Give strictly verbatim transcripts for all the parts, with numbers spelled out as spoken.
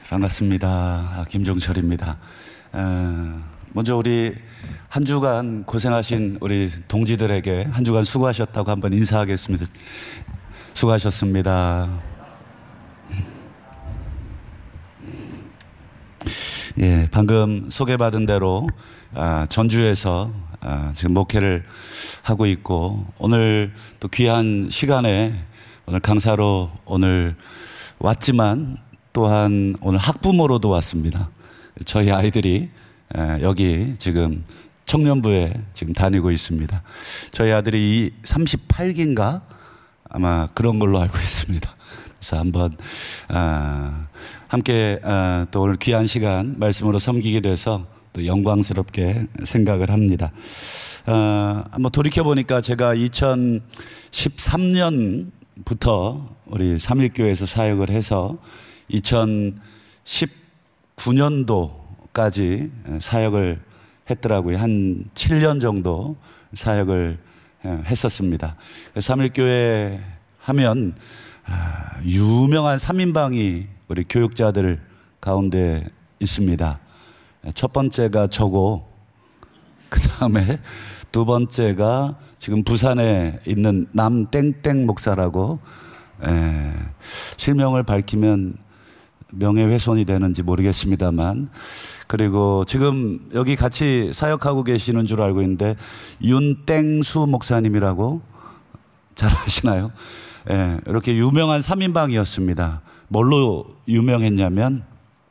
반갑습니다. 아, 김종철입니다. 어, 먼저 우리 한 주간 고생하신 우리 동지들에게 한 주간 수고하셨다고 한번 인사하겠습니다. 수고하셨습니다. 예, 방금 소개받은 대로 아, 전주에서 아, 지금 목회를 하고 있고, 오늘 또 귀한 시간에 오늘 강사로 오늘 왔지만 또한 오늘 학부모로도 왔습니다. 저희 아이들이 여기 지금 청년부에 지금 다니고 있습니다. 저희 아들이 삼십팔 기인가 아마 그런 걸로 알고 있습니다. 그래서 한번 아, 함께 아, 또 오늘 귀한 시간 말씀으로 섬기게 돼서 또 영광스럽게 생각을 합니다. 아, 한번 돌이켜 보니까 제가 이천십삼 년부터 우리 삼일교회에서 사역을 해서 이천십구 년도까지 사역을 했더라고요. 한 칠 년 정도 사역을 했었습니다. 삼일교회 하면 유명한 삼 인방이 우리 교육자들 가운데 있습니다. 첫 번째가 저고, 그 다음에 두 번째가 지금 부산에 있는 남땡땡 목사라고, 에, 실명을 밝히면 명예훼손이 되는지 모르겠습니다만, 그리고 지금 여기 같이 사역하고 계시는 줄 알고 있는데 윤땡수 목사님이라고 잘 아시나요? 예, 이렇게 유명한 삼 인방이었습니다. 뭘로 유명했냐면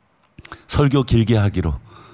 설교 길게 하기로.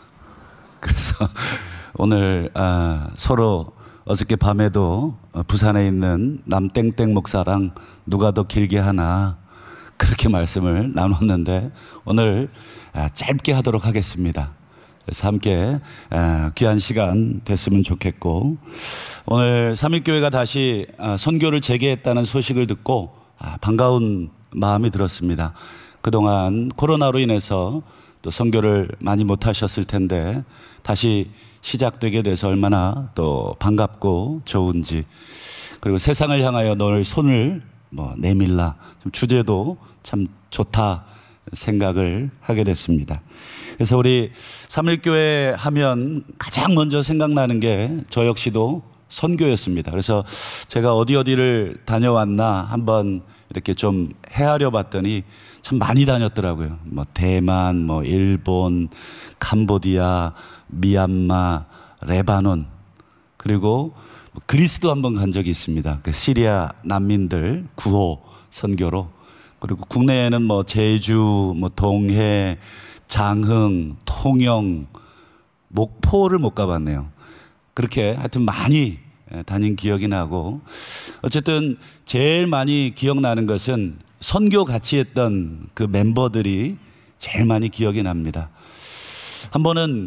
그래서 오늘 아, 서로 어저께 밤에도 부산에 있는 남땡땡 목사랑 누가 더 길게 하나 그렇게 말씀을 나눴는데, 오늘 짧게 하도록 하겠습니다. 그래서 함께 귀한 시간 됐으면 좋겠고, 오늘 삼일교회가 다시 선교를 재개했다는 소식을 듣고 반가운 마음이 들었습니다. 그동안 코로나로 인해서 또 선교를 많이 못하셨을 텐데 다시 시작되게 돼서 얼마나 또 반갑고 좋은지, 그리고 세상을 향하여 널 손을 뭐 내밀라, 주제도 참 좋다 생각을 하게 됐습니다. 그래서 우리 삼일교회 하면 가장 먼저 생각나는 게 저 역시도 선교였습니다. 그래서 제가 어디 어디를 다녀왔나 한번 이렇게 좀 헤아려 봤더니 참 많이 다녔더라고요. 뭐 대만, 뭐 일본, 캄보디아, 미얀마, 레바논, 그리고 그리스도 한번 간 적이 있습니다. 그 시리아 난민들 구호 선교로. 그리고 국내에는 뭐 제주, 뭐 동해, 장흥, 통영, 목포를 못 가봤네요. 그렇게 하여튼 많이 다닌 기억이 나고, 어쨌든 제일 많이 기억나는 것은 선교 같이 했던 그 멤버들이 제일 많이 기억이 납니다. 한 번은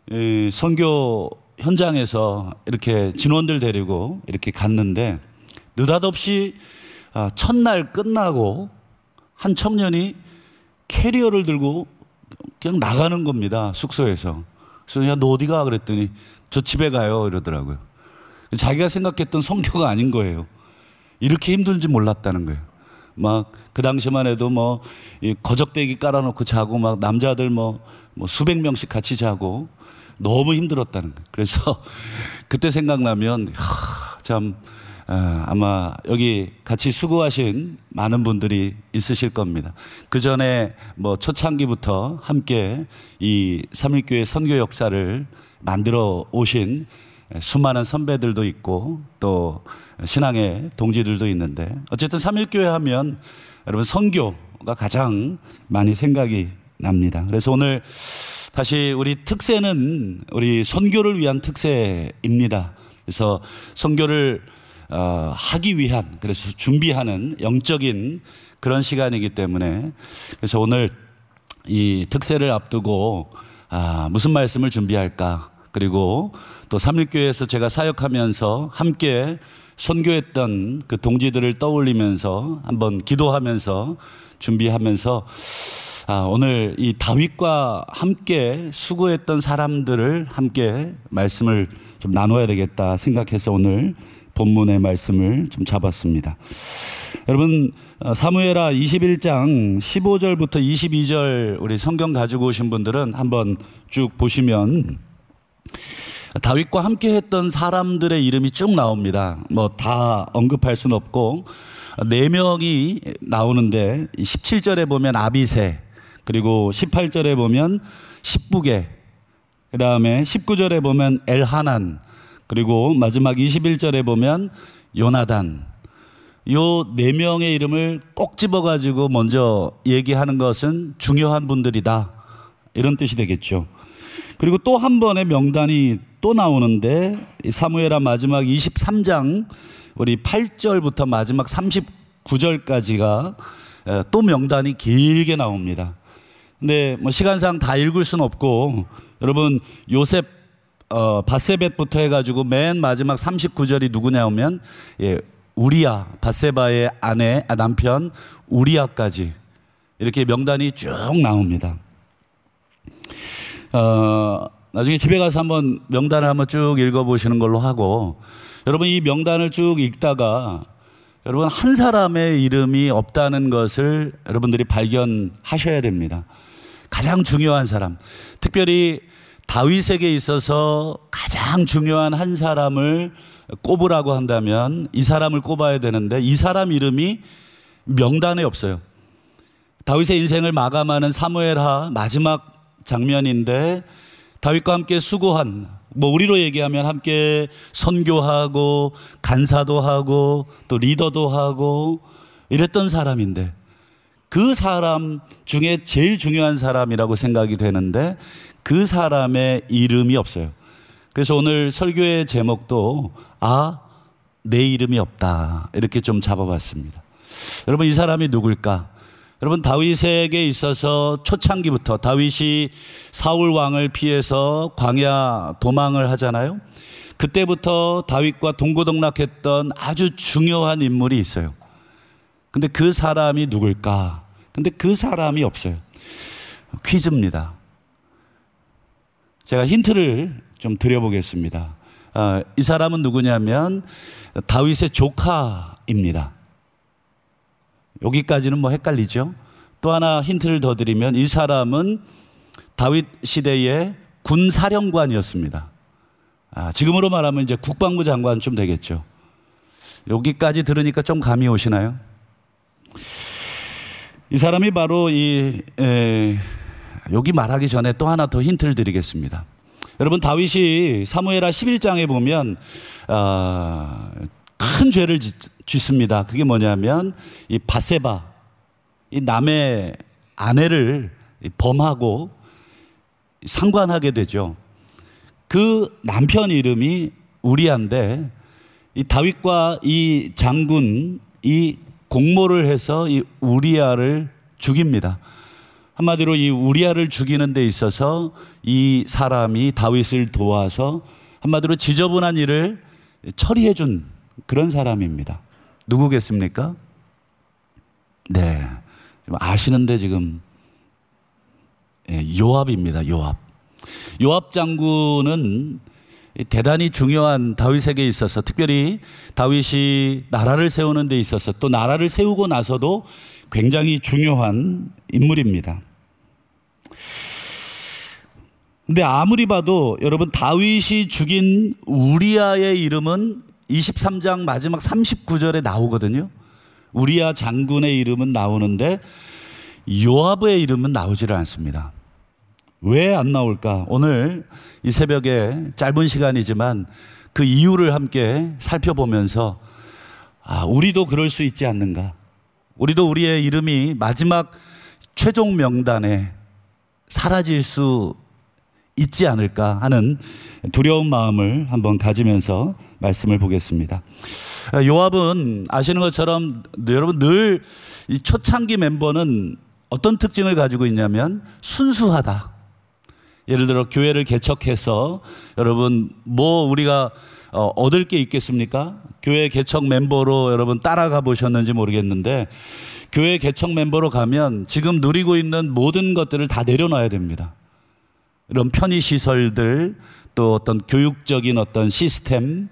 선교 현장에서 이렇게 진원들 데리고 이렇게 갔는데, 느닷없이 첫날 끝나고 한 청년이 캐리어를 들고 그냥 나가는 겁니다, 숙소에서. 그래서 야, 너 어디 가? 그랬더니 저 집에 가요 이러더라고요. 자기가 생각했던 선교가 아닌 거예요. 이렇게 힘든지 몰랐다는 거예요. 막 그 당시만 해도 뭐 거적대기 깔아놓고 자고, 막 남자들 뭐, 뭐 수백 명씩 같이 자고 너무 힘들었다는 거예요. 그래서 그때 생각나면 하, 참 아, 아마 여기 같이 수고하신 많은 분들이 있으실 겁니다. 그 전에 뭐 초창기부터 함께 이 삼일교회 선교 역사를 만들어 오신 수많은 선배들도 있고 또 신앙의 동지들도 있는데, 어쨌든 삼일교회 하면 여러분 선교가 가장 많이 생각이 납니다. 그래서 오늘 다시 우리 특세는 우리 선교를 위한 특세입니다. 그래서 선교를 어, 하기 위한, 그래서 준비하는 영적인 그런 시간이기 때문에, 그래서 오늘 이 특세를 앞두고 아, 무슨 말씀을 준비할까, 그리고 또 삼일교회에서 제가 사역하면서 함께 선교했던 그 동지들을 떠올리면서 한번 기도하면서 준비하면서 아, 오늘 이 다윗과 함께 수고했던 사람들을 함께 말씀을 좀 나눠야 되겠다 생각해서 오늘 본문의 말씀을 좀 잡았습니다. 여러분 사무엘하 이십일 장 십오 절부터 이십이 절 우리 성경 가지고 오신 분들은 한번 쭉 보시면 다윗과 함께 했던 사람들의 이름이 쭉 나옵니다. 뭐 다 언급할 수는 없고 네 명이 나오는데 십칠 절에 보면 아비새, 그리고 십팔 절에 보면 십부개, 그 다음에 십구 절에 보면 엘하난, 그리고 마지막 이십일 절에 보면 요나단. 요 네 명의 이름을 꼭 집어가지고 먼저 얘기하는 것은 중요한 분들이다, 이런 뜻이 되겠죠. 그리고 또 한 번의 명단이 또 나오는데 사무엘하 마지막 이십삼 장 우리 팔 절부터 마지막 삼십구 절까지가 또 명단이 길게 나옵니다. 근데 뭐 시간상 다 읽을 수는 없고, 여러분 요셉 어, 바세벳부터 해가지고 맨 마지막 삼십구 절이 누구냐 하면 예, 우리야, 바세바의 아내, 아, 남편 우리야까지 이렇게 명단이 쭉 나옵니다. 어, 나중에 집에 가서 한번 명단을 한번 쭉 읽어보시는 걸로 하고, 여러분 이 명단을 쭉 읽다가 여러분 한 사람의 이름이 없다는 것을 여러분들이 발견하셔야 됩니다. 가장 중요한 사람, 특별히 다윗에게 있어서 가장 중요한 한 사람을 꼽으라고 한다면 이 사람을 꼽아야 되는데, 이 사람 이름이 명단에 없어요. 다윗의 인생을 마감하는 사무엘하 마지막 장면인데 다윗과 함께 수고한, 뭐 우리로 얘기하면 함께 선교하고 간사도 하고 또 리더도 하고 이랬던 사람인데, 그 사람 중에 제일 중요한 사람이라고 생각이 되는데 그 사람의 이름이 없어요. 그래서 오늘 설교의 제목도 아, 내 이름이 없다, 이렇게 좀 잡아봤습니다. 여러분 이 사람이 누굴까? 여러분 다윗에게 있어서 초창기부터 다윗이 사울 왕을 피해서 광야 도망을 하잖아요. 그때부터 다윗과 동고동락했던 아주 중요한 인물이 있어요. 근데 그 사람이 누굴까? 근데 그 사람이 없어요. 퀴즈입니다. 제가 힌트를 좀 드려보겠습니다. 어, 이 사람은 누구냐면 다윗의 조카입니다. 여기까지는 뭐 헷갈리죠? 또 하나 힌트를 더 드리면 이 사람은 다윗 시대의 군사령관이었습니다. 아, 지금으로 말하면 이제 국방부 장관쯤 되겠죠. 여기까지 들으니까 좀 감이 오시나요? 이 사람이 바로 이 에, 여기 말하기 전에 또 하나 더 힌트를 드리겠습니다. 여러분 다윗이 사무엘하 십일 장에 보면 어, 큰 죄를 짓, 짓습니다. 그게 뭐냐면 이 바세바, 이 남의 아내를 범하고 상관하게 되죠. 그 남편 이름이 우리야인데 이 다윗과 이 장군 이 공모를 해서 이 우리야를 죽입니다. 한마디로 이 우리야를 죽이는 데 있어서 이 사람이 다윗을 도와서 한마디로 지저분한 일을 처리해 준 그런 사람입니다. 누구겠습니까? 네, 아시는데 지금 요압입니다. 요압. 요압 장군은 대단히 중요한 다윗에게 있어서, 특별히 다윗이 나라를 세우는 데 있어서, 또 나라를 세우고 나서도 굉장히 중요한 인물입니다. 근데 아무리 봐도 여러분 다윗이 죽인 우리야의 이름은 이십삼 장 마지막 삼십구 절에 나오거든요. 우리야 장군의 이름은 나오는데 요압의 이름은 나오지를 않습니다. 왜 안 나올까? 오늘 이 새벽에 짧은 시간이지만 그 이유를 함께 살펴보면서 아, 우리도 그럴 수 있지 않는가? 우리도 우리의 이름이 마지막 최종 명단에 사라질 수 있지 않을까 하는 두려운 마음을 한번 가지면서 말씀을 보겠습니다. 요압은 아시는 것처럼 여러분 늘 이 초창기 멤버는 어떤 특징을 가지고 있냐면 순수하다. 예를 들어 교회를 개척해서 여러분 뭐 우리가 어, 얻을 게 있겠습니까? 교회 개척 멤버로 여러분 따라가 보셨는지 모르겠는데 교회 개척 멤버로 가면 지금 누리고 있는 모든 것들을 다 내려놔야 됩니다. 이런 편의시설들, 또 어떤 교육적인 어떤 시스템,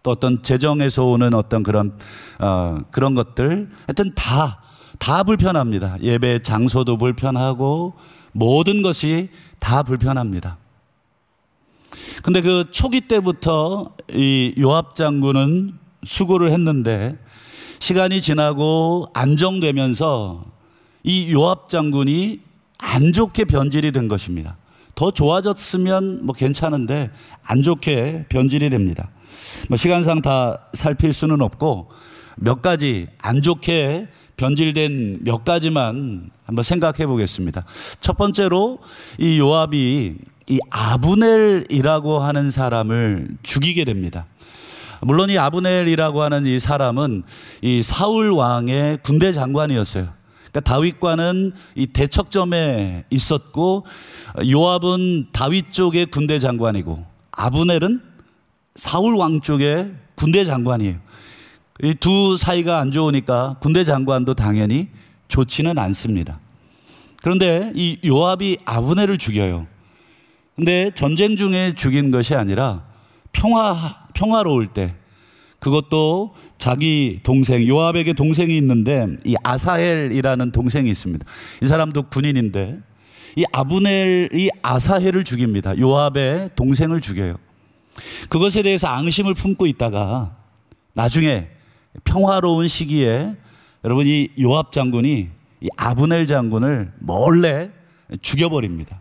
또 어떤 재정에서 오는 어떤 그런 어, 그런 것들, 하여튼 다 다 불편합니다. 예배 장소도 불편하고 모든 것이 다 불편합니다. 근데 그 초기 때부터 이 요압 장군은 수고를 했는데 시간이 지나고 안정되면서 이 요압 장군이 안 좋게 변질이 된 것입니다. 더 좋아졌으면 뭐 괜찮은데 안 좋게 변질이 됩니다. 뭐 시간상 다 살필 수는 없고 몇 가지 안 좋게 변질된 몇 가지만 한번 생각해 보겠습니다. 첫 번째로 이 요압이 이 아브넬이라고 하는 사람을 죽이게 됩니다. 물론 이 아브넬이라고 하는 이 사람은 이 사울 왕의 군대 장관이었어요. 그러니까 다윗과는 이 대척점에 있었고 요압은 다윗 쪽의 군대 장관이고 아브넬은 사울 왕 쪽의 군대 장관이에요. 이 두 사이가 안 좋으니까 군대 장관도 당연히 좋지는 않습니다. 그런데 이 요압이 아브넬을 죽여요. 근데 전쟁 중에 죽인 것이 아니라 평화, 평화로울 때, 그것도 자기 동생, 요압에게 동생이 있는데 이 아사헬이라는 동생이 있습니다. 이 사람도 군인인데 이 아브넬이 아사헬을 죽입니다. 요압의 동생을 죽여요. 그것에 대해서 앙심을 품고 있다가 나중에 평화로운 시기에 여러분 이 요압 장군이 이 아브넬 장군을 몰래 죽여버립니다.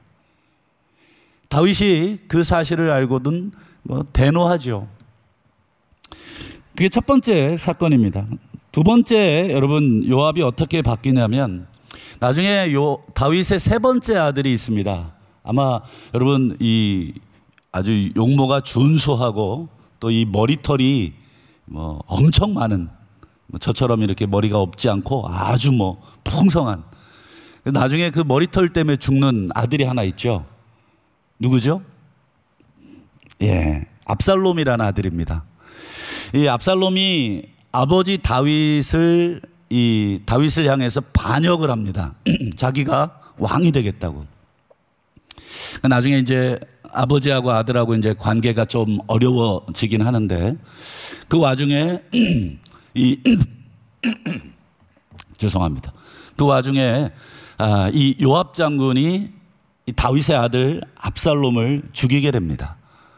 다윗이 그 사실을 알고는 뭐 대노하죠. 그게 첫 번째 사건입니다. 두 번째, 여러분 요압이 어떻게 바뀌냐면 나중에 요 다윗의 세 번째 아들이 있습니다. 아마 여러분 이 아주 용모가 준수하고 또 이 머리털이 뭐 엄청 많은, 뭐 저처럼 이렇게 머리가 없지 않고 아주 뭐 풍성한, 나중에 그 머리털 때문에 죽는 아들이 하나 있죠. 누구죠? 예, 압살롬이라는 아들입니다. 이 압살롬이 아버지 다윗을 이 다윗을 향해서 반역을 합니다. 자기가 왕이 되겠다고. 나중에 이제 아버지하고 아들하고 이제 관계가 좀 어려워지긴 하는데 그 와중에 이 죄송합니다. 그 와중에 아, 이 요압 장군이 이 다윗의 아들 압살롬을 죽이게 됩니다.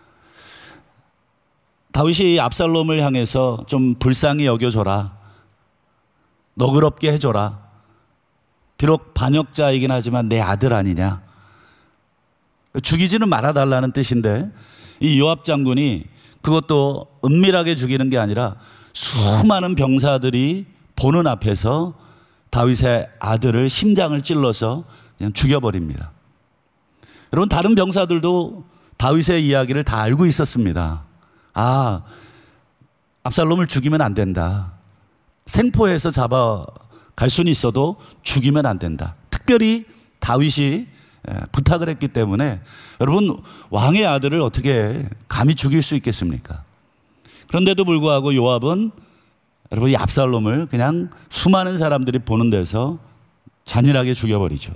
다윗이 압살롬을 향해서 좀 불쌍히 여겨줘라, 너그럽게 해줘라, 비록 반역자이긴 하지만 내 아들 아니냐, 죽이지는 말아달라는 뜻인데 이 요압 장군이 그것도 은밀하게 죽이는 게 아니라 수많은 병사들이 보는 앞에서 다윗의 아들을 심장을 찔러서 그냥 죽여버립니다. 여러분 다른 병사들도 다윗의 이야기를 다 알고 있었습니다. 아, 압살롬을 죽이면 안 된다. 생포해서 잡아갈 수는 있어도 죽이면 안 된다. 특별히 다윗이 부탁을 했기 때문에 여러분 왕의 아들을 어떻게 감히 죽일 수 있겠습니까? 그런데도 불구하고 요압은 여러분 이 압살롬을 그냥 수많은 사람들이 보는 데서 잔인하게 죽여버리죠.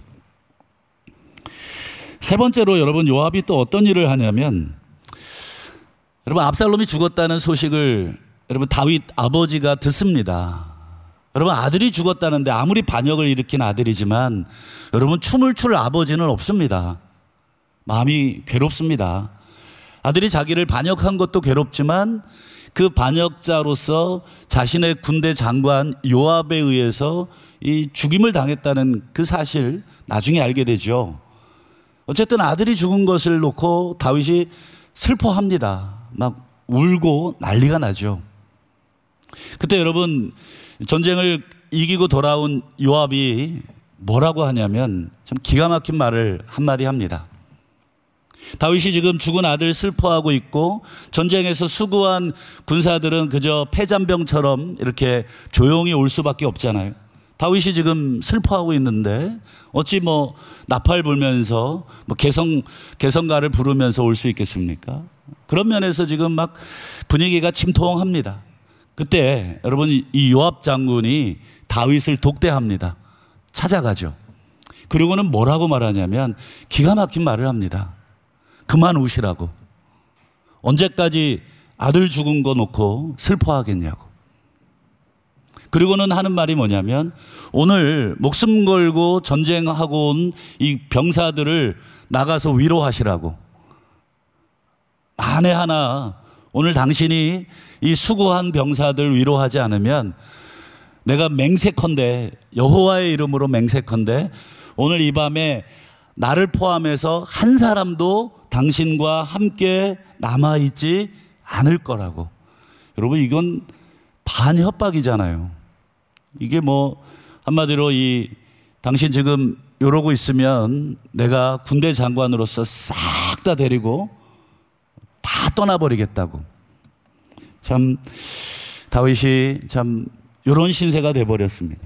세 번째로 여러분 요압이 또 어떤 일을 하냐면 여러분 압살롬이 죽었다는 소식을 여러분 다윗 아버지가 듣습니다. 여러분 아들이 죽었다는데 아무리 반역을 일으킨 아들이지만 여러분 춤을 출 아버지는 없습니다. 마음이 괴롭습니다. 아들이 자기를 반역한 것도 괴롭지만 그 반역자로서 자신의 군대 장관 요압에 의해서 이 죽임을 당했다는 그 사실 나중에 알게 되죠. 어쨌든 아들이 죽은 것을 놓고 다윗이 슬퍼합니다. 막 울고 난리가 나죠. 그때 여러분 전쟁을 이기고 돌아온 요압이 뭐라고 하냐면 참 기가 막힌 말을 한마디 합니다. 다윗이 지금 죽은 아들 슬퍼하고 있고 전쟁에서 수고한 군사들은 그저 패잔병처럼 이렇게 조용히 올 수밖에 없잖아요. 다윗이 지금 슬퍼하고 있는데 어찌 뭐 나팔 불면서 뭐 개성, 개성가를 부르면서 올 수 있겠습니까? 그런 면에서 지금 막 분위기가 침통합니다. 그때 여러분 이 요압 장군이 다윗을 독대합니다. 찾아가죠. 그리고는 뭐라고 말하냐면 기가 막힌 말을 합니다. 그만 우시라고. 언제까지 아들 죽은 거 놓고 슬퍼하겠냐고. 그리고는 하는 말이 뭐냐면 오늘 목숨 걸고 전쟁하고 온 이 병사들을 나가서 위로하시라고. 만에 하나 오늘 당신이 이 수고한 병사들 위로하지 않으면 내가 맹세컨대, 여호와의 이름으로 맹세컨대 오늘 이 밤에 나를 포함해서 한 사람도 당신과 함께 남아있지 않을 거라고. 여러분, 이건 반협박이잖아요. 이게 뭐 한마디로 이 당신 지금 이러고 있으면 내가 군대 장관으로서 싹 다 데리고 다 떠나버리겠다고. 참 다윗이 참 이런 신세가 돼버렸습니다.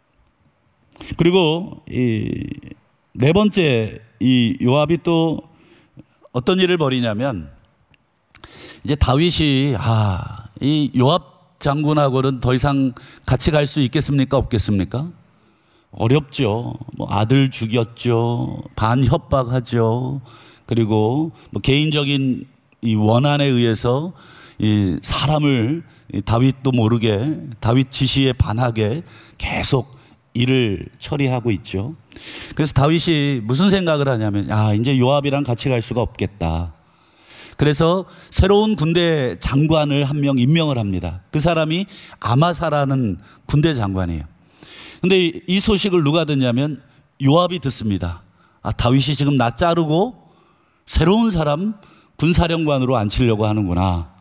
그리고 이 네 번째, 이 요압이 또 어떤 일을 벌이냐면 이제 다윗이 아, 이 요압 장군하고는 더 이상 같이 갈 수 있겠습니까? 없겠습니까? 어렵죠. 뭐 아들 죽였죠. 반협박하죠. 그리고 뭐 개인적인 이 원한에 의해서 이 사람을 이 다윗도 모르게 다윗 지시에 반하게 계속 일을 처리하고 있죠. 그래서 다윗이 무슨 생각을 하냐면 아, 이제 요압이랑 같이 갈 수가 없겠다. 그래서 새로운 군대 장관을 한 명 임명을 합니다. 그 사람이 아마사라는 군대 장관이에요. 근데 이 소식을 누가 듣냐면 요압이 듣습니다. 아, 다윗이 지금 나 자르고 새로운 사람 군사령관으로 앉히려고 하는구나.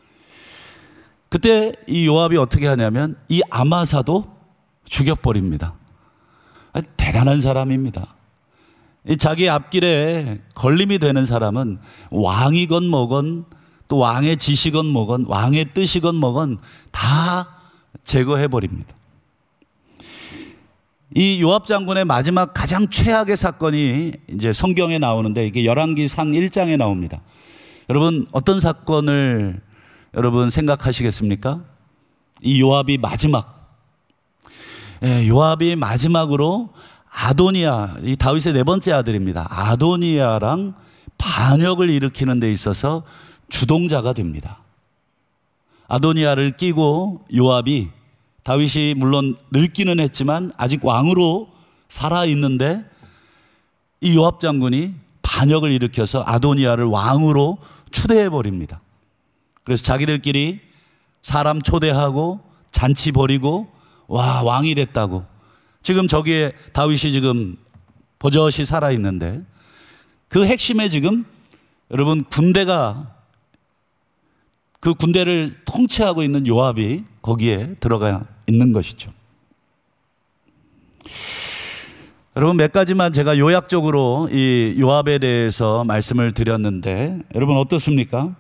그때 이 요압이 어떻게 하냐면 이 아마사도 죽여버립니다. 아, 대단한 사람입니다. 이 자기 앞길에 걸림이 되는 사람은 왕이건 뭐건 또 왕의 지시건 뭐건 왕의 뜻이건 뭐건 다 제거해버립니다. 이 요압 장군의 마지막 가장 최악의 사건이 이제 성경에 나오는데 이게 열왕기상 일 장에 나옵니다. 여러분, 어떤 사건을 여러분 생각하시겠습니까? 이 요압이 마지막, 예, 요압이 마지막으로 아도니아, 이 다윗의 네 번째 아들입니다. 아도니아랑 반역을 일으키는 데 있어서 주동자가 됩니다. 아도니아를 끼고 요압이, 다윗이 물론 늙기는 했지만 아직 왕으로 살아있는데 이 요압 장군이 반역을 일으켜서 아도니아를 왕으로 추대해버립니다. 그래서 자기들끼리 사람 초대하고 잔치 벌이고 와, 왕이 됐다고. 지금 저기에 다윗이 지금 버젓이 살아있는데 그 핵심에 지금 여러분 군대가, 그 군대를 통치하고 있는 요압이 거기에 들어가 있는 것이죠. 여러분, 몇 가지만 제가 요약적으로 이 요압에 대해서 말씀을 드렸는데 여러분 어떻습니까?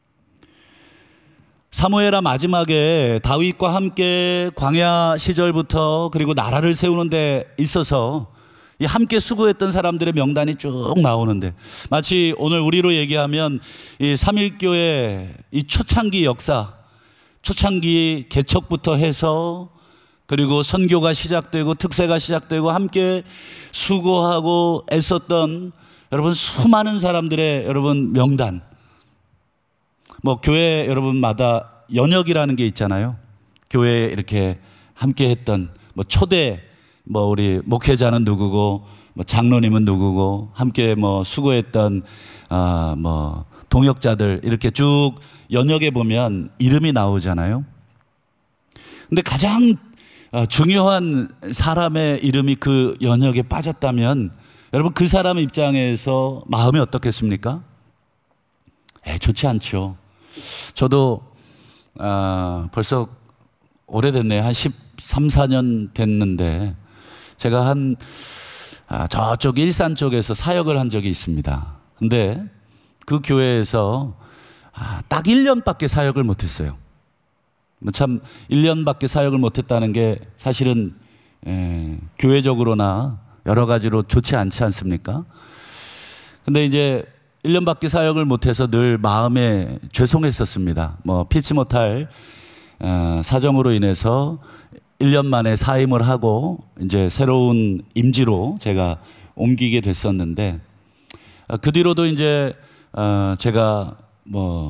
사무엘하 마지막에 다윗과 함께 광야 시절부터 그리고 나라를 세우는 데 있어서 이 함께 수고했던 사람들의 명단이 쭉 나오는데 마치 오늘 우리로 얘기하면 이 삼일교회 이 초창기 역사, 초창기 개척부터 해서 그리고 선교가 시작되고 특세가 시작되고 함께 수고하고 애썼던 여러분 수많은 사람들의 여러분 명단, 뭐 교회 여러분마다 연역이라는 게 있잖아요. 교회에 이렇게 함께 했던 뭐 초대, 뭐 우리 목회자는 누구고 뭐 장로님은 누구고 함께 뭐 수고했던 아 뭐 동역자들 이렇게 쭉 연역에 보면 이름이 나오잖아요. 근데 가장 중요한 사람의 이름이 그 연역에 빠졌다면 여러분 그 사람 입장에서 마음이 어떻겠습니까? 에, 좋지 않죠. 저도 아, 벌써 오래됐네요. 한 십삼, 사 년 됐는데 제가 한 아, 저쪽 일산 쪽에서 사역을 한 적이 있습니다. 근데 그 교회에서 아, 딱 일 년밖에 사역을 못했어요. 참 일 년밖에 사역을 못했다는 게 사실은 에, 교회적으로나 여러 가지로 좋지 않지 않습니까? 근데 이제 일 년밖에 사역을 못해서 늘 마음에 죄송했었습니다. 뭐 피치 못할 어, 사정으로 인해서 일 년 만에 사임을 하고 이제 새로운 임지로 제가 옮기게 됐었는데 어, 그 뒤로도 이제 어, 제가 뭐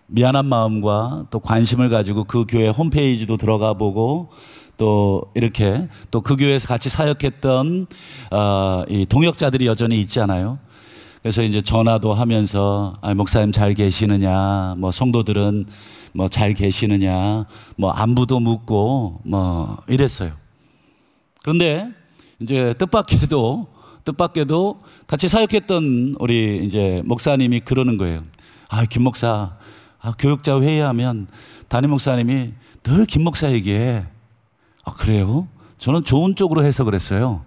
미안한 마음과 또 관심을 가지고 그 교회 홈페이지도 들어가 보고 또 이렇게 또 그 교회에서 같이 사역했던 어, 이 동역자들이 여전히 있잖아요. 그래서 이제 전화도 하면서 아, 목사님 잘 계시느냐, 뭐 성도들은 뭐 잘 계시느냐, 뭐 안부도 묻고 뭐 이랬어요. 그런데 이제 뜻밖에도 뜻밖에도 같이 사역했던 우리 이제 목사님이 그러는 거예요. 아, 김 목사, 아, 교육자 회의하면 담임 목사님이 늘 김 목사 얘기해. 아, 그래요? 저는 좋은 쪽으로 해석을 했어요.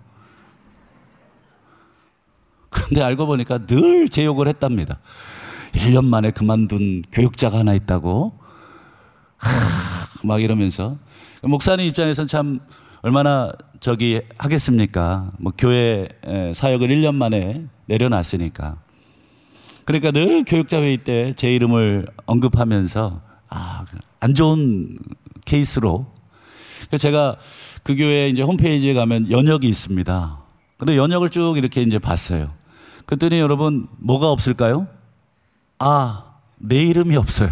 그런데 알고 보니까 늘 제 욕을 했답니다. 일 년 만에 그만둔 교육자가 하나 있다고. 하, 막 이러면서. 목사님 입장에서는 참 얼마나 저기 하겠습니까? 뭐 교회 사역을 일 년 만에 내려놨으니까. 그러니까 늘 교육자 회의 때 제 이름을 언급하면서 아, 안 좋은 케이스로. 제가 그 교회 이제 홈페이지에 가면 연역이 있습니다. 근데 연역을 쭉 이렇게 이제 봤어요. 그랬더니 여러분 뭐가 없을까요? 아, 내 이름이 없어요.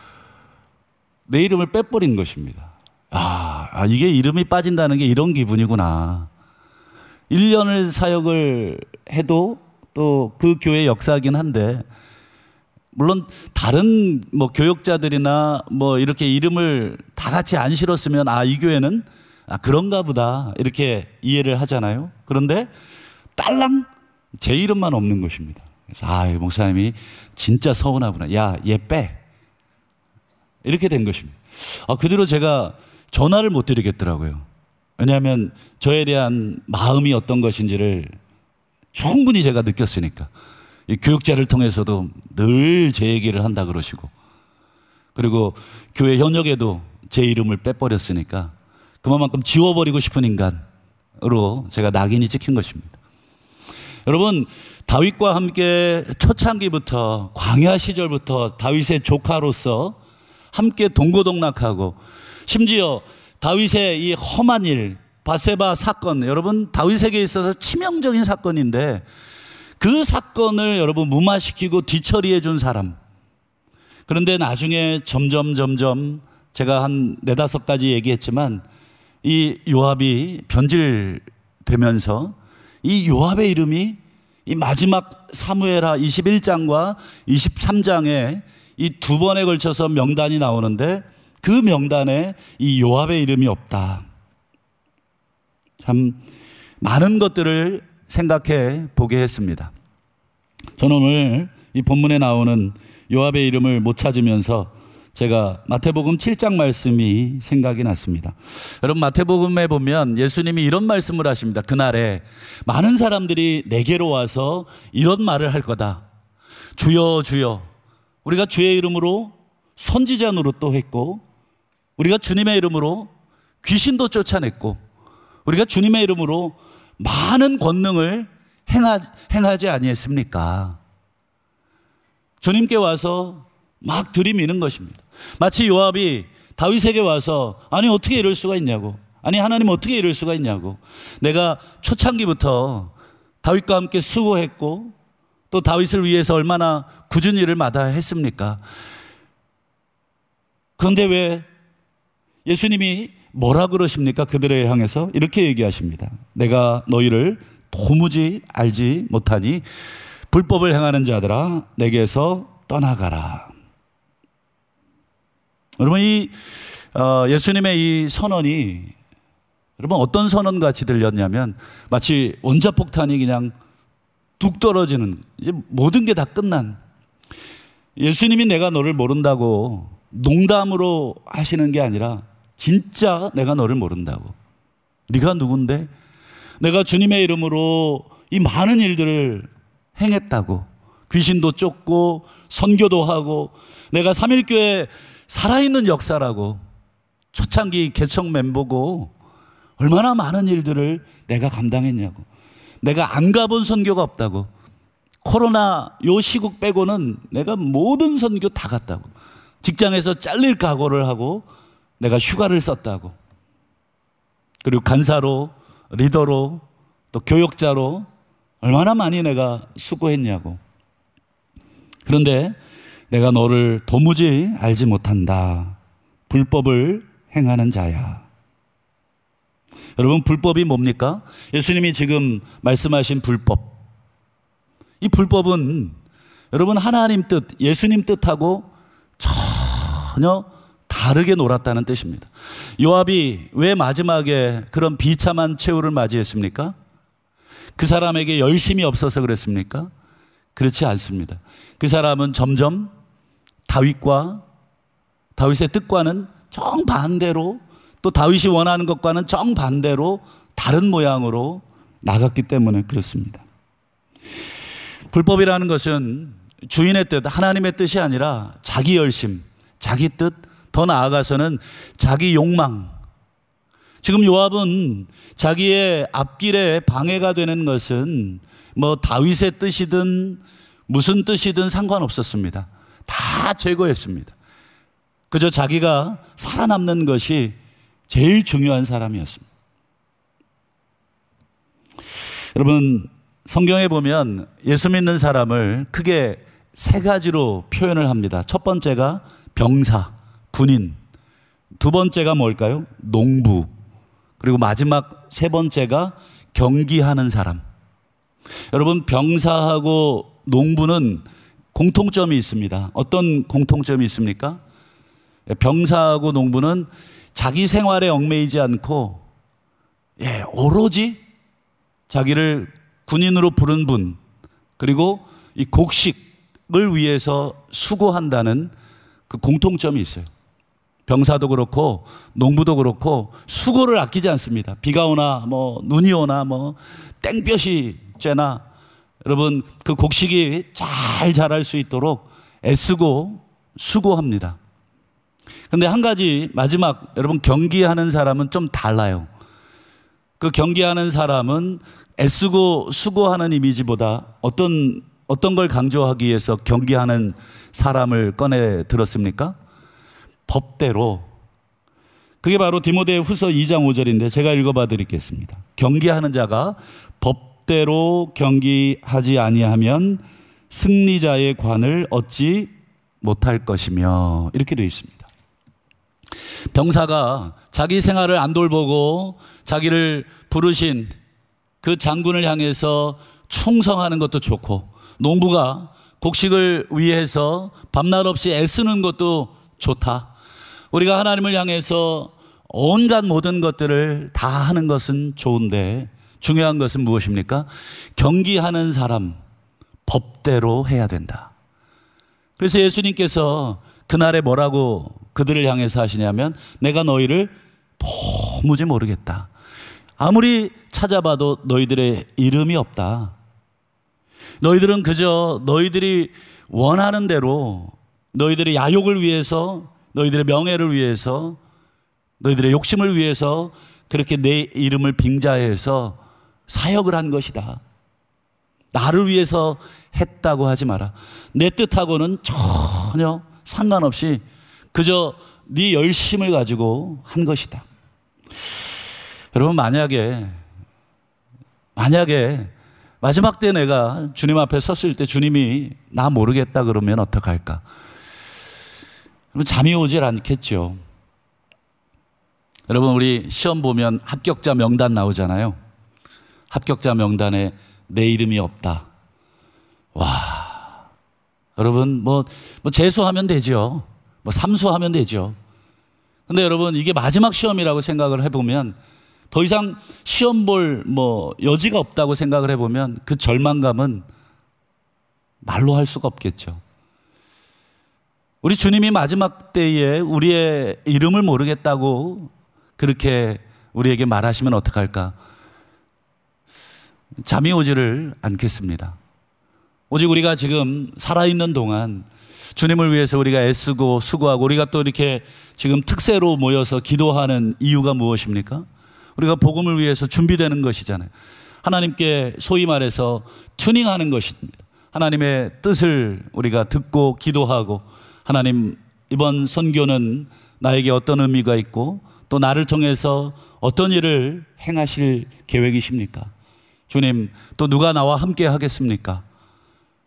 내 이름을 빼버린 것입니다. 아, 아, 이게 이름이 빠진다는 게 이런 기분이구나. 일 년을 사역을 해도 또 그 교회 역사이긴 한데, 물론 다른 뭐 교역자들이나 뭐 이렇게 이름을 다 같이 안 실었으면 아, 이 교회는 아, 그런가 보다 이렇게 이해를 하잖아요. 그런데 딸랑 제 이름만 없는 것입니다. 그래서 아, 목사님이 진짜 서운하구나. 야, 얘 빼. 이렇게 된 것입니다. 아, 그 뒤로 제가 전화를 못 드리겠더라고요. 왜냐하면 저에 대한 마음이 어떤 것인지를 충분히 제가 느꼈으니까. 이 교육자를 통해서도 늘 제 얘기를 한다 그러시고, 그리고 교회 현역에도 제 이름을 빼버렸으니까 그만큼 지워버리고 싶은 인간으로 제가 낙인이 찍힌 것입니다. 여러분, 다윗과 함께 초창기부터 광야 시절부터 다윗의 조카로서 함께 동고동락하고, 심지어 다윗의 이 험한 일, 바세바 사건, 여러분 다윗에게 있어서 치명적인 사건인데 그 사건을 여러분 무마시키고 뒤처리해 준 사람. 그런데 나중에 점점 점점 제가 한 네다섯 가지 얘기했지만 이 요압이 변질되면서 이 요압의 이름이 이 마지막 사무엘하 이십일 장과 이십삼 장에 이 두 번에 걸쳐서 명단이 나오는데 그 명단에 이 요압의 이름이 없다. 참 많은 것들을 생각해 보게 했습니다. 저는 오늘 이 본문에 나오는 요압의 이름을 못 찾으면서 제가 마태복음 칠 장 말씀이 생각이 났습니다. 여러분, 마태복음에 보면 예수님이 이런 말씀을 하십니다. 그날에 많은 사람들이 내게로 와서 이런 말을 할 거다. 주여 주여, 우리가 주의 이름으로 선지자 노릇도 했고, 우리가 주님의 이름으로 귀신도 쫓아냈고, 우리가 주님의 이름으로 많은 권능을 행하, 행하지 아니했습니까? 주님께 와서 막 들이미는 것입니다. 마치 요압이 다윗에게 와서 아니 어떻게 이럴 수가 있냐고, 아니 하나님 어떻게 이럴 수가 있냐고, 내가 초창기부터 다윗과 함께 수고했고 또 다윗을 위해서 얼마나 굳은 일을 마다 했습니까? 그런데 왜 예수님이 뭐라 그러십니까? 그들에 향해서 이렇게 얘기하십니다. 내가 너희를 도무지 알지 못하니 불법을 행하는 자들아 내게서 떠나가라. 여러분, 이 어, 예수님의 이 선언이 여러분 어떤 선언 같이 들렸냐면 마치 원자폭탄이 그냥 뚝 떨어지는, 이제 모든 게 다 끝난, 예수님이 내가 너를 모른다고 농담으로 하시는 게 아니라 진짜 내가 너를 모른다고. 네가 누군데? 내가 주님의 이름으로 이 많은 일들을 행했다고. 귀신도 쫓고 선교도 하고, 내가 삼일교회 살아있는 역사라고. 초창기 개척 멤버고 얼마나 많은 일들을 내가 감당했냐고. 내가 안 가본 선교가 없다고. 코로나 요 시국 빼고는 내가 모든 선교 다 갔다고. 직장에서 잘릴 각오를 하고 내가 휴가를 썼다고. 그리고 간사로, 리더로, 또 교역자로 얼마나 많이 내가 수고했냐고. 그런데 내가 너를 도무지 알지 못한다. 불법을 행하는 자야. 여러분, 불법이 뭡니까? 예수님이 지금 말씀하신 불법. 이 불법은 여러분 하나님 뜻, 예수님 뜻하고 전혀 다르게 놀았다는 뜻입니다. 요압이 왜 마지막에 그런 비참한 최후를 맞이했습니까? 그 사람에게 열심이 없어서 그랬습니까? 그렇지 않습니다. 그 사람은 점점 다윗과 다윗의 뜻과는 정반대로, 또 다윗이 원하는 것과는 정반대로 다른 모양으로 나갔기 때문에 그렇습니다. 불법이라는 것은 주인의 뜻, 하나님의 뜻이 아니라 자기 열심, 자기 뜻, 더 나아가서는 자기 욕망. 지금 요압은 자기의 앞길에 방해가 되는 것은 뭐 다윗의 뜻이든 무슨 뜻이든 상관없었습니다. 다 제거했습니다. 그저 자기가 살아남는 것이 제일 중요한 사람이었습니다. 여러분, 성경에 보면 예수 믿는 사람을 크게 세 가지로 표현을 합니다. 첫 번째가 병사, 군인. 두 번째가 뭘까요? 농부. 그리고 마지막 세 번째가 경기하는 사람. 여러분, 병사하고 농부는 공통점이 있습니다. 어떤 공통점이 있습니까? 병사하고 농부는 자기 생활에 얽매이지 않고, 예, 오로지 자기를 군인으로 부른 분, 그리고 이 곡식을 위해서 수고한다는 그 공통점이 있어요. 병사도 그렇고 농부도 그렇고 수고를 아끼지 않습니다. 비가 오나 뭐 눈이 오나 뭐 땡볕이 쬐나 여러분 그 곡식이 잘 자랄 수 있도록 애쓰고 수고합니다. 그런데 한 가지 마지막, 여러분, 경기하는 사람은 좀 달라요. 그 경기하는 사람은 애쓰고 수고하는 이미지보다 어떤 어떤 걸 강조하기 위해서 경기하는 사람을 꺼내 들었습니까? 법대로. 그게 바로 디모데 후서 이 장 오 절인데 제가 읽어봐 드리겠습니다. 경기하는 자가 법대로 경기하지 아니하면 승리자의 관을 얻지 못할 것이며, 이렇게 되어 있습니다. 병사가 자기 생활을 안 돌보고 자기를 부르신 그 장군을 향해서 충성하는 것도 좋고, 농부가 곡식을 위해서 밤낮 없이 애쓰는 것도 좋다. 우리가 하나님을 향해서 온갖 모든 것들을 다 하는 것은 좋은데 중요한 것은 무엇입니까? 경기하는 사람, 법대로 해야 된다. 그래서 예수님께서 그날에 뭐라고 그들을 향해서 하시냐면, 내가 너희를 도무지 모르겠다. 아무리 찾아봐도 너희들의 이름이 없다. 너희들은 그저 너희들이 원하는 대로 너희들의 야욕을 위해서, 너희들의 명예를 위해서, 너희들의 욕심을 위해서 그렇게 내 이름을 빙자해서 사역을 한 것이다. 나를 위해서 했다고 하지 마라. 내 뜻하고는 전혀 상관없이 그저 네 열심을 가지고 한 것이다. 여러분, 만약에 만약에 마지막 때 내가 주님 앞에 섰을 때 주님이 나 모르겠다 그러면 어떡할까? 여러분, 잠이 오질 않겠죠. 여러분, 우리 시험 보면 합격자 명단 나오잖아요. 합격자 명단에 내 이름이 없다. 와, 여러분, 뭐, 뭐 재수하면 되죠. 뭐 삼수하면 되죠. 근데 여러분, 이게 마지막 시험이라고 생각을 해보면, 더 이상 시험 볼 뭐 여지가 없다고 생각을 해보면 그 절망감은 말로 할 수가 없겠죠. 우리 주님이 마지막 때에 우리의 이름을 모르겠다고 그렇게 우리에게 말하시면 어떡할까? 잠이 오지를 않겠습니다. 오직 우리가 지금 살아있는 동안 주님을 위해서 우리가 애쓰고 수고하고, 우리가 또 이렇게 지금 특세로 모여서 기도하는 이유가 무엇입니까? 우리가 복음을 위해서 준비되는 것이잖아요. 하나님께 소위 말해서 튜닝하는 것입니다. 하나님의 뜻을 우리가 듣고 기도하고, 하나님, 이번 선교는 나에게 어떤 의미가 있고 또 나를 통해서 어떤 일을 행하실 계획이십니까? 주님, 또 누가 나와 함께 하겠습니까?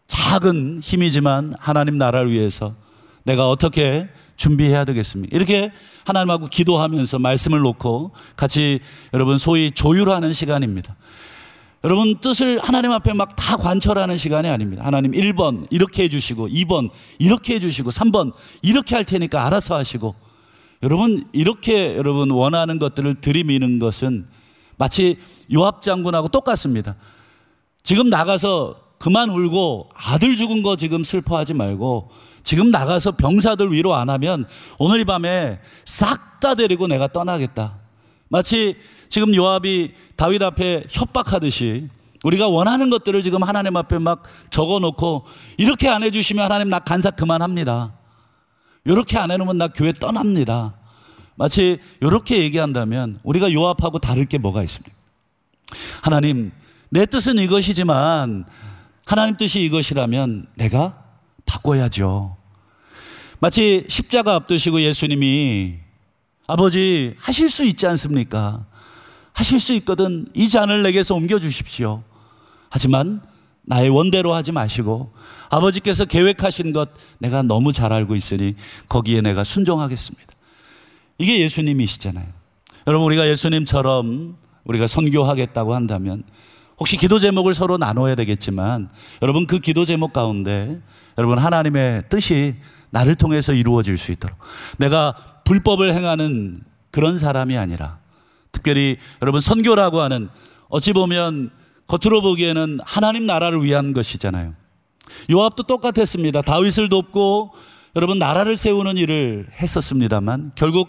작은 힘이지만 하나님 나라를 위해서 내가 어떻게 준비해야 되겠습니까? 이렇게 하나님하고 기도하면서 말씀을 놓고 같이 여러분 소위 조율하는 시간입니다. 여러분 뜻을 하나님 앞에 막 다 관철하는 시간이 아닙니다. 하나님 일 번 이렇게 해주시고 이 번 이렇게 해주시고 삼 번 이렇게 할 테니까 알아서 하시고, 여러분 이렇게 여러분 원하는 것들을 들이미는 것은 마치 요압 장군하고 똑같습니다. 지금 나가서 그만 울고 아들 죽은 거 지금 슬퍼하지 말고 지금 나가서 병사들 위로 안 하면 오늘 이 밤에 싹 다 데리고 내가 떠나겠다. 마치 지금 요압이 다윗 앞에 협박하듯이 우리가 원하는 것들을 지금 하나님 앞에 막 적어놓고 이렇게 안 해주시면 하나님 나 간사 그만합니다. 이렇게 안 해놓으면 나 교회 떠납니다. 마치 이렇게 얘기한다면 우리가 요압하고 다를 게 뭐가 있습니까? 하나님 내 뜻은 이것이지만 하나님 뜻이 이것이라면 내가 바꿔야죠. 마치 십자가 앞두시고 예수님이 아버지 하실 수 있지 않습니까? 하실 수 있거든 이 잔을 내게서 옮겨주십시오. 하지만 나의 원대로 하지 마시고 아버지께서 계획하신 것 내가 너무 잘 알고 있으니 거기에 내가 순종하겠습니다. 이게 예수님이시잖아요. 여러분 우리가 예수님처럼 우리가 선교하겠다고 한다면 혹시 기도 제목을 서로 나눠야 되겠지만 여러분 그 기도 제목 가운데 여러분 하나님의 뜻이 나를 통해서 이루어질 수 있도록 내가 불법을 행하는 그런 사람이 아니라 특별히 여러분 선교라고 하는 어찌 보면 겉으로 보기에는 하나님 나라를 위한 것이잖아요. 요압도 똑같았습니다. 다윗을 돕고 여러분 나라를 세우는 일을 했었습니다만 결국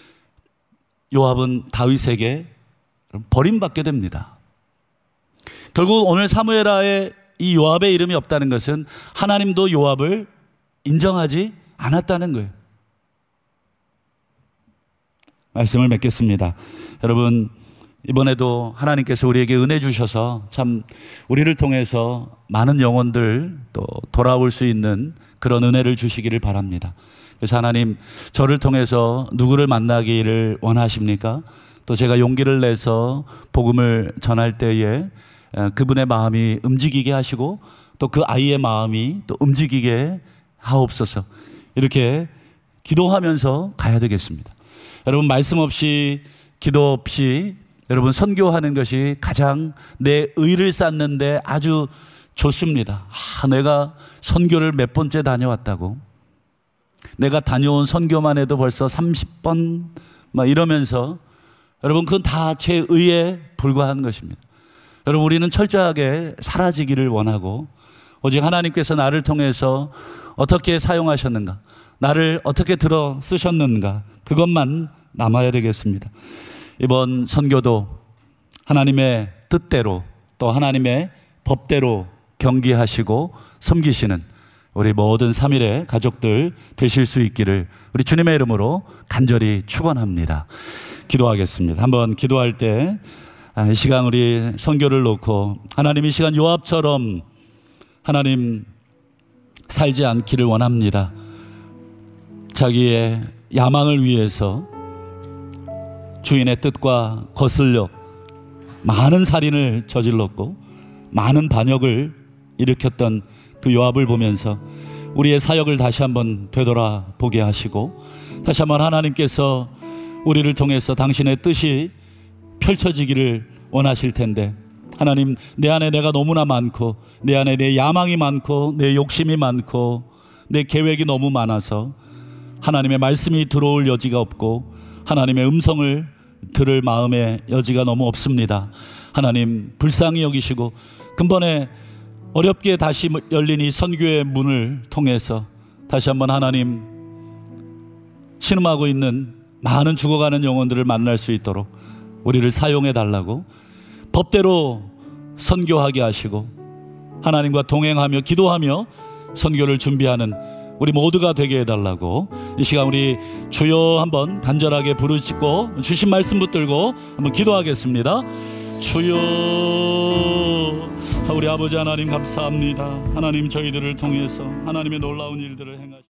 요압은 다윗에게 버림받게 됩니다. 결국 오늘 사무엘하에 이 요압의 이름이 없다는 것은 하나님도 요압을 인정하지 않았다는 거예요. 말씀을 맺겠습니다. 여러분 이번에도 하나님께서 우리에게 은혜 주셔서 참 우리를 통해서 많은 영혼들 또 돌아올 수 있는 그런 은혜를 주시기를 바랍니다. 그래서 하나님 저를 통해서 누구를 만나기를 원하십니까? 또 제가 용기를 내서 복음을 전할 때에 그분의 마음이 움직이게 하시고 또 그 아이의 마음이 또 움직이게 하옵소서. 이렇게 기도하면서 가야 되겠습니다. 여러분 말씀 없이 기도 없이 여러분 선교하는 것이 가장 내 의를 쌓는데 아주 좋습니다. 아, 내가 선교를 몇 번째 다녀왔다고, 내가 다녀온 선교만 해도 벌써 삼십 번 막 이러면서 여러분 그건 다 제 의에 불과한 것입니다. 여러분 우리는 철저하게 사라지기를 원하고 오직 하나님께서 나를 통해서 어떻게 사용하셨는가, 나를 어떻게 들어 쓰셨는가 그것만 남아야 되겠습니다. 이번 선교도 하나님의 뜻대로 또 하나님의 법대로 경기하시고 섬기시는 우리 모든 삼일의 가족들 되실 수 있기를 우리 주님의 이름으로 간절히 축원합니다. 기도하겠습니다. 한번 기도할 때 이 시간 우리 선교를 놓고 하나님 이 시간 요압처럼 하나님 살지 않기를 원합니다. 자기의 야망을 위해서 주인의 뜻과 거슬려 많은 살인을 저질렀고 많은 반역을 일으켰던 그 요압을 보면서 우리의 사역을 다시 한번 되돌아보게 하시고 다시 한번 하나님께서 우리를 통해서 당신의 뜻이 펼쳐지기를 원하실 텐데 하나님 내 안에 내가 너무나 많고 내 안에 내 야망이 많고 내 욕심이 많고 내 계획이 너무 많아서 하나님의 말씀이 들어올 여지가 없고 하나님의 음성을 들을 마음의 여지가 너무 없습니다. 하나님 불쌍히 여기시고 근본에 어렵게 다시 열린 이 선교의 문을 통해서 다시 한번 하나님 신음하고 있는 많은 죽어가는 영혼들을 만날 수 있도록 우리를 사용해 달라고 법대로 선교하게 하시고 하나님과 동행하며 기도하며 선교를 준비하는 우리 모두가 되게 해달라고 이 시간 우리 주여 한번 간절하게 부르짖고 주신 말씀 붙들고 한번 기도하겠습니다. 주여, 우리 아버지 하나님 감사합니다. 하나님 저희들을 통해서 하나님의 놀라운 일들을 행하시